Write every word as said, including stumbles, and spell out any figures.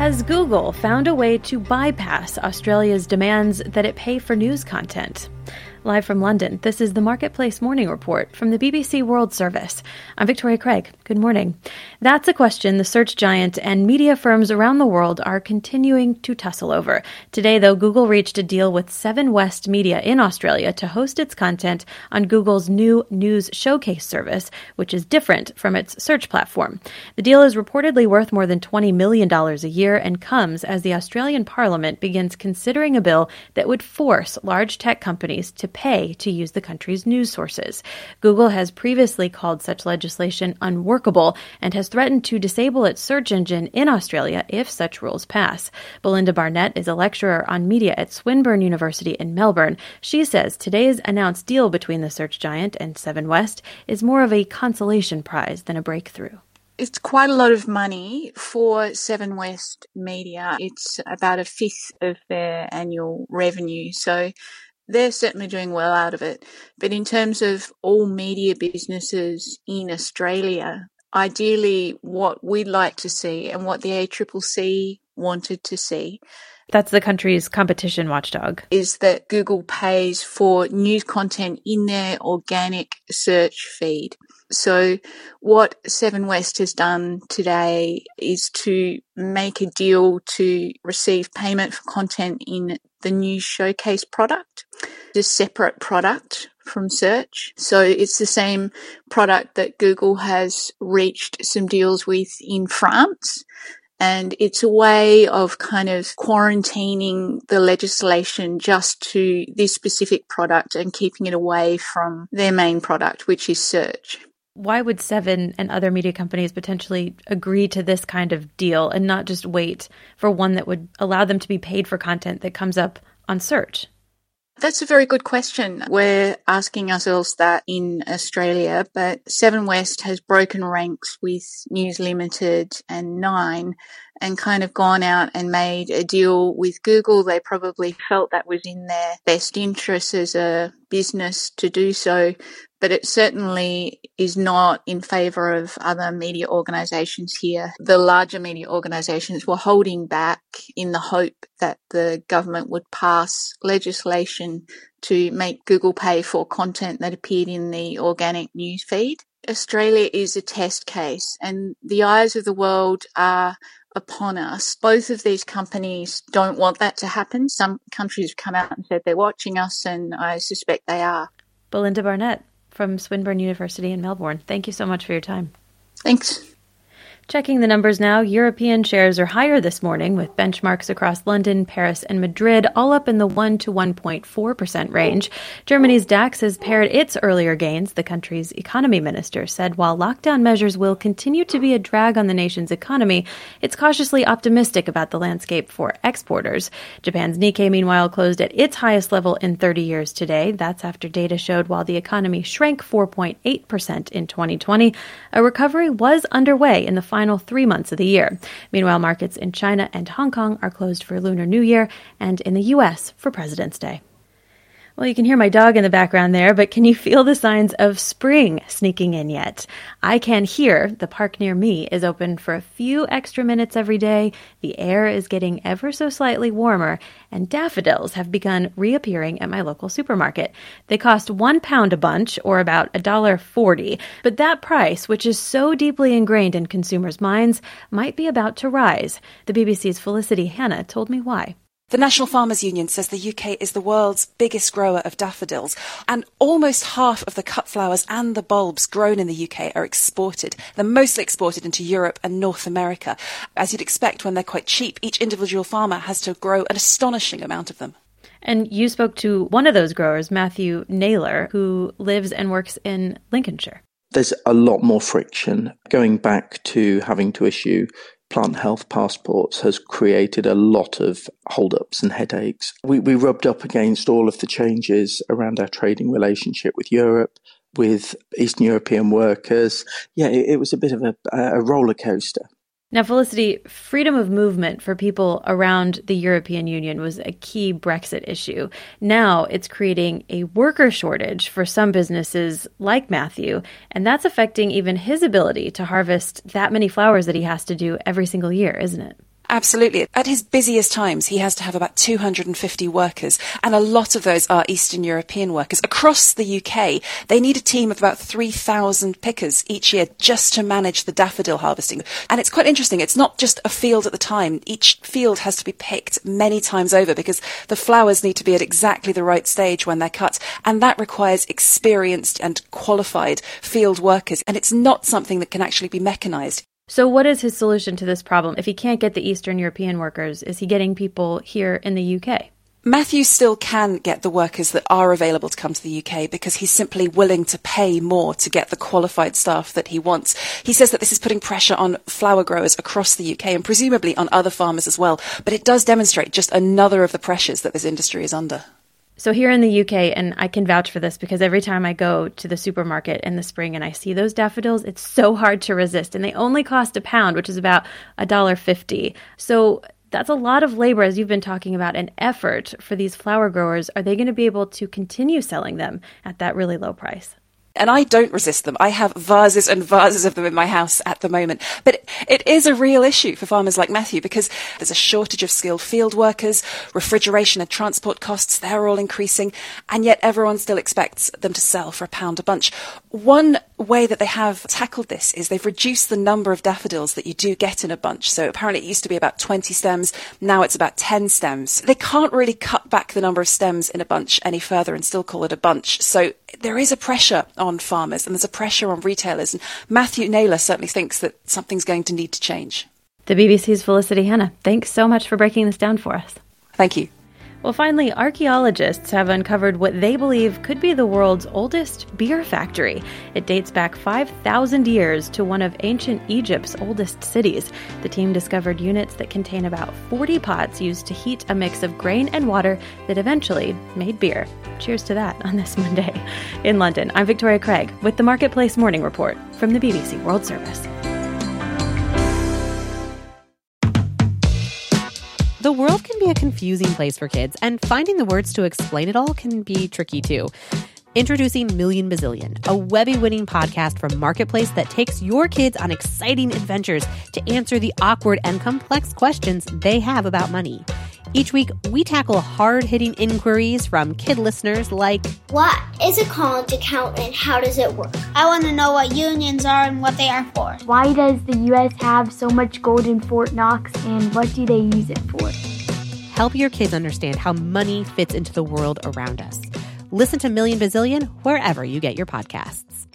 Has Google found a way to bypass Australia's demands that it pay for news content? Live from London, this is the Marketplace Morning Report from the B B C World Service. I'm Victoria Craig. Good morning. That's a question the search giant and media firms around the world are continuing to tussle over. Today, though, Google reached a deal with Seven West Media in Australia to host its content on Google's new News Showcase service, which is different from its search platform. The deal is reportedly worth more than twenty million dollars a year and comes as the Australian Parliament begins considering a bill that would force large tech companies to pay to use the country's news sources. Google has previously called such legislation unworkable and has threatened to disable its search engine in Australia if such rules pass. Belinda Barnett is a lecturer on media at Swinburne University in Melbourne. She says today's announced deal between the search giant and Seven West is more of a consolation prize than a breakthrough. It's quite a lot of money for Seven West Media. It's about a fifth of their annual revenue. So they're certainly doing well out of it. But in terms of all media businesses in Australia, ideally what we'd like to see and what the A C C C wanted to see, that's the country's competition watchdog, is that Google pays for news content in their organic search feed. So what Seven West has done today is to make a deal to receive payment for content in the News Showcase product, a separate product from search. So it's the same product that Google has reached some deals with in France. And it's a way of kind of quarantining the legislation just to this specific product and keeping it away from their main product, which is search. Why would Seven and other media companies potentially agree to this kind of deal and not just wait for one that would allow them to be paid for content that comes up on search? That's a very good question. We're asking ourselves that in Australia, but Seven West has broken ranks with News Limited and Nine and kind of gone out and made a deal with Google. They probably felt that was in their best interest as a business to do so, but it certainly is not in favour of other media organisations here. The larger media organisations were holding back in the hope that the government would pass legislation to make Google pay for content that appeared in the organic news feed. Australia is a test case and the eyes of the world are upon us. Both of these companies don't want that to happen. Some countries have come out and said they're watching us, and I suspect they are. Belinda Barnett from Swinburne University in Melbourne. Thank you so much for your time. Thanks. Checking the numbers now, European shares are higher this morning with benchmarks across London, Paris, and Madrid all up in the one to one point four percent range. Germany's DAX has pared its earlier gains, the country's economy minister said while lockdown measures will continue to be a drag on the nation's economy, it's cautiously optimistic about the landscape for exporters. Japan's Nikkei, meanwhile, closed at its highest level in thirty years today. That's after data showed while the economy shrank four point eight percent in twenty twenty, a recovery was underway in the final three months of the year. Meanwhile, markets in China and Hong Kong are closed for Lunar New Year and in the U S for President's Day. Well, you can hear my dog in the background there, but can you feel the signs of spring sneaking in yet? I can hear the park near me is open for a few extra minutes every day. The air is getting ever so slightly warmer, and daffodils have begun reappearing at my local supermarket. They cost one pound a bunch, or about one dollar forty, but that price, which is so deeply ingrained in consumers' minds, might be about to rise. The B B C's Felicity Hanna told me why. The National Farmers Union says the U K is the world's biggest grower of daffodils, and almost half of the cut flowers and the bulbs grown in the U K are exported. They're mostly exported into Europe and North America. As you'd expect, when they're quite cheap, each individual farmer has to grow an astonishing amount of them. And you spoke to one of those growers, Matthew Naylor, who lives and works in Lincolnshire. There's a lot more friction. Going back to having to issue plant health passports has created a lot of hold-ups and headaches. We, we rubbed up against all of the changes around our trading relationship with Europe, with Eastern European workers. Yeah, it, it was a bit of a, a roller coaster. Now, Felicity, freedom of movement for people around the European Union was a key Brexit issue. Now it's creating a worker shortage for some businesses like Matthew, and that's affecting even his ability to harvest that many flowers that he has to do every single year, isn't it? Absolutely. At his busiest times, he has to have about two hundred fifty workers, and a lot of those are Eastern European workers. Across the U K, they need a team of about three thousand pickers each year just to manage the daffodil harvesting. And it's quite interesting. It's not just a field at the time. Each field has to be picked many times over because the flowers need to be at exactly the right stage when they're cut. And that requires experienced and qualified field workers. And it's not something that can actually be mechanized. So what is his solution to this problem? If he can't get the Eastern European workers, is he getting people here in the U K? Matthew still can get the workers that are available to come to the U K because he's simply willing to pay more to get the qualified staff that he wants. He says that this is putting pressure on flower growers across the U K and presumably on other farmers as well. But it does demonstrate just another of the pressures that this industry is under. So here in the U K, and I can vouch for this because every time I go to the supermarket in the spring and I see those daffodils, it's so hard to resist. And they only cost a pound, which is about one dollar fifty. So that's a lot of labor, as you've been talking about, and effort for these flower growers. Are they going to be able to continue selling them at that really low price? And I don't resist them. I have vases and vases of them in my house at the moment. But it is a real issue for farmers like Matthew because there's a shortage of skilled field workers, refrigeration and transport costs, they're all increasing, and yet everyone still expects them to sell for a pound a bunch. One way that they have tackled this is they've reduced the number of daffodils that you do get in a bunch. So apparently it used to be about twenty stems, now it's about ten stems. They can't really cut back the number of stems in a bunch any further and still call it a bunch. So there is a pressure on farmers and there's a pressure on retailers. And Matthew Naylor certainly thinks that something's going to need to change. The B B C's Felicity Hanna, thanks so much for breaking this down for us. Thank you. Well, finally, archaeologists have uncovered what they believe could be the world's oldest beer factory. It dates back five thousand years to one of ancient Egypt's oldest cities. The team discovered units that contain about forty pots used to heat a mix of grain and water that eventually made beer. Cheers to that on this Monday. In London, I'm Victoria Craig with the Marketplace Morning Report from the B B C World Service. The world can be a confusing place for kids, and finding the words to explain it all can be tricky too. Introducing Million Bazillion, a Webby-winning podcast from Marketplace that takes your kids on exciting adventures to answer the awkward and complex questions they have about money. Each week, we tackle hard-hitting inquiries from kid listeners like, what is a college account and how does it work? I want to know what unions are and what they are for. Why does the U S have so much gold in Fort Knox and what do they use it for? Help your kids understand how money fits into the world around us. Listen to Million Bazillion wherever you get your podcasts.